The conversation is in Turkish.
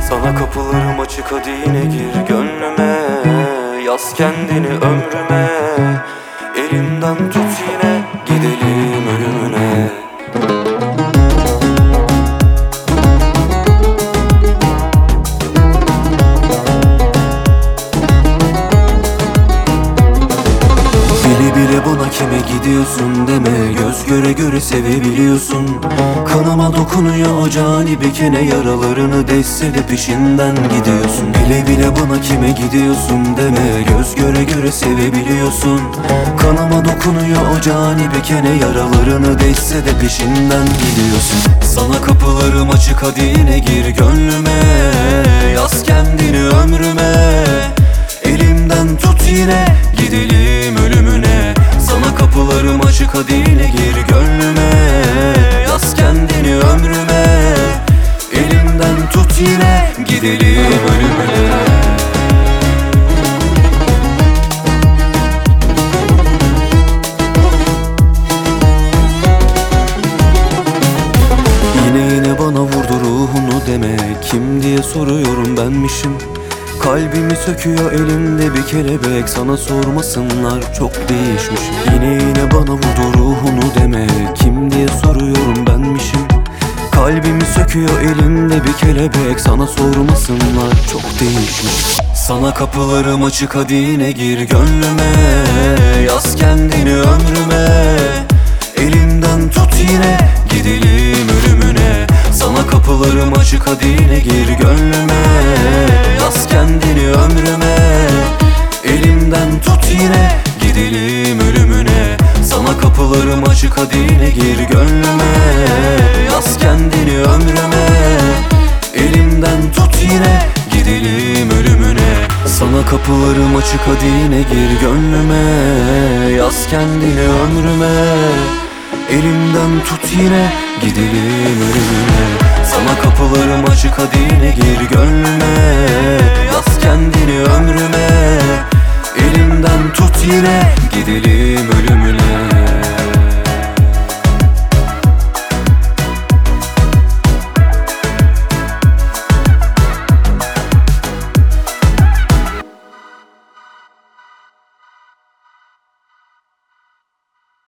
Sana kapılarım açık, hadi yine gir gönlüme. Yaz kendini ömrüme. Elimden tut yine, gidelim ölümüne. Bile bile bana kime gidiyorsun deme. Göz göre göre sevebiliyorsun. Kanıma dokunuyor o cani bir kene. Yaralarını deşse de peşinden gidiyorsun. Bile bile bana kime gidiyorsun deme. Göz göre göre sevebiliyorsun. Kanıma dokunuyor o cani bir kene. Yaralarını deşse de peşinden gidiyorsun. Sana kapılarım açık, hadi yine gir gönlüme. Yaz kendini ömrüme. Elimden tut yine, gidelim ölümüne. Sana kapılarım açık, hadi yine gir gönlüme. Yaz kendini ömrüme. Elimden tut yine, gidelim ölümüne. Yine bana vurdu ruhunu deme. Kim diye soruyorum, benmişim. Kalbimi söküyor elimde bir kelebek. Sana sormasınlar, çok değişmişim. Yine bana vurdu ruhunu deme. Kim diye soruyorum, benmişim. Kalbimi söküyor elimde bir kelebek. Sana sormasınlar, çok değişmiş. Sana kapılarım açık, hadi yine gir gönlüme. Yaz kendini ömrüme. Elimden tut yine, gidelim ölümüne. Sana kapılarım açık, hadi yine gir gönlüme. Yaz kendini ömrüme. Elimden tut yine, gidelim ölümüne. Sana kapılarım açık, hadi yine gir gönlüme. Yaz kendini ömrüme. Elimden tut yine, gidelim ölümüne. Sana kapılarım açık, hadi yine gir gönlüme. Yaz kendini ömrüme. Elimden tut yine, gidelim ölümüne. Sana kapılarım açık, hadi yine gir gönlüme.